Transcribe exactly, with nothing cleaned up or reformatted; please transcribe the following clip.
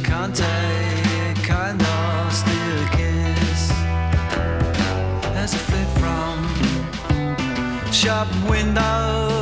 can't take kind of still kiss as I flip from shop window